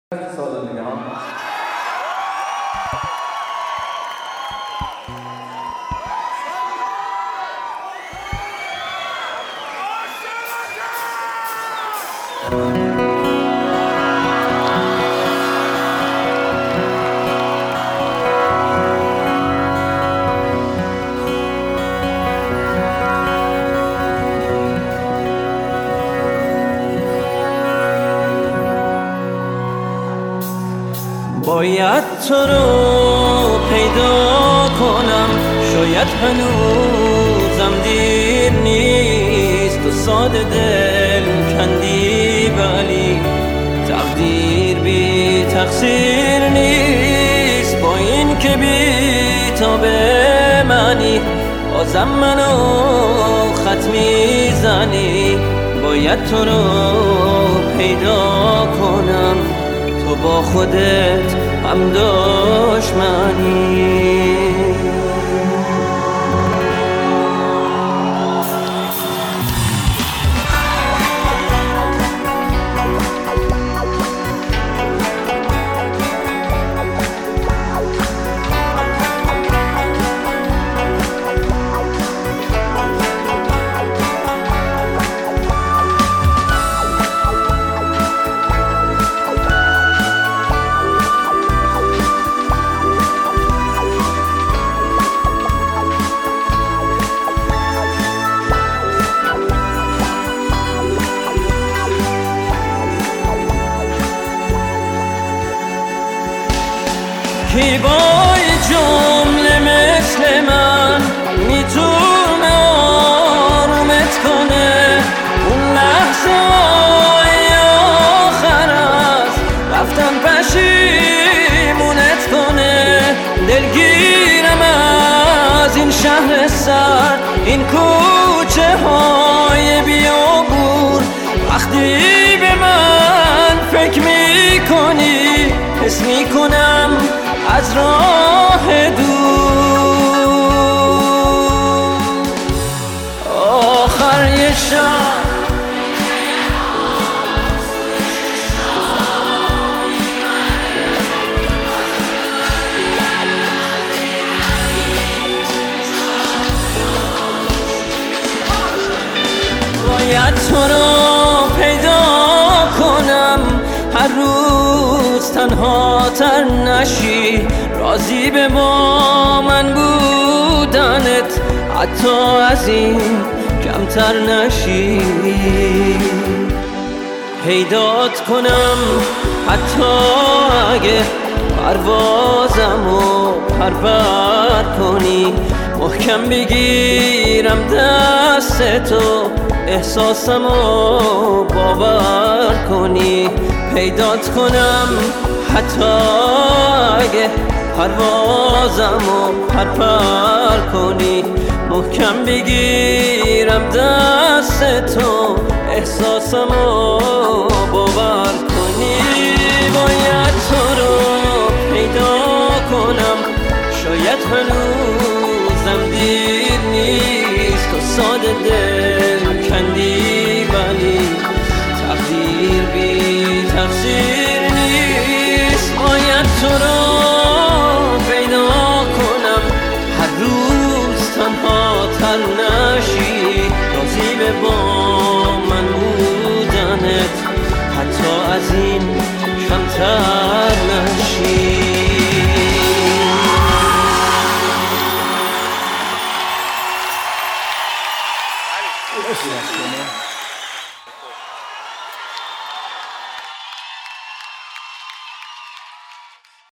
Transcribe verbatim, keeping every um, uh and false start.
سال دیگه ها. باید تو رو پیدا کنم، شاید هنوزم دیر نیست. تو ساده دل کندی ولی تقدیر بی تقصیر نیست. با این که بی تا به منی بازم منو خط میزنی. باید تو رو پیدا کنم، تو با خودت هم دشمنی. کی با جمله مثل من میتونه آرومت کنه؟ اون لحظه های آخر است رفتن پشیمونت کنه. دلگیرم از این شهر سرد، این کوچه های بیابون. وقتی به من فکر میکنی حس میکنم از راه دور آخر یه شب باید تو رو پیدا کنم، هر روز تنها تر نشی. راضی به با من بودنت حتی از این کمتر نشی. پیدات کنم حتی اگه پروازمو پرور کنی. محکم بگیرم دستتو احساسمو باور کنی. پیدات کنم حتی اگه پروازمو پرپر کنی. محکم بگیرم دستتو احساسمو باور کنی. باید تو رو پیدا کنم، شاید هنوزم دیر نیست. تو ساده دل کندی ولی تقدیر بی تقصیر نیست. باید تو رو پیدا کنم، هر روز تنها تر نشی. راضی به با من بودنت حتی از این کمتر نشی. مرسی از شما.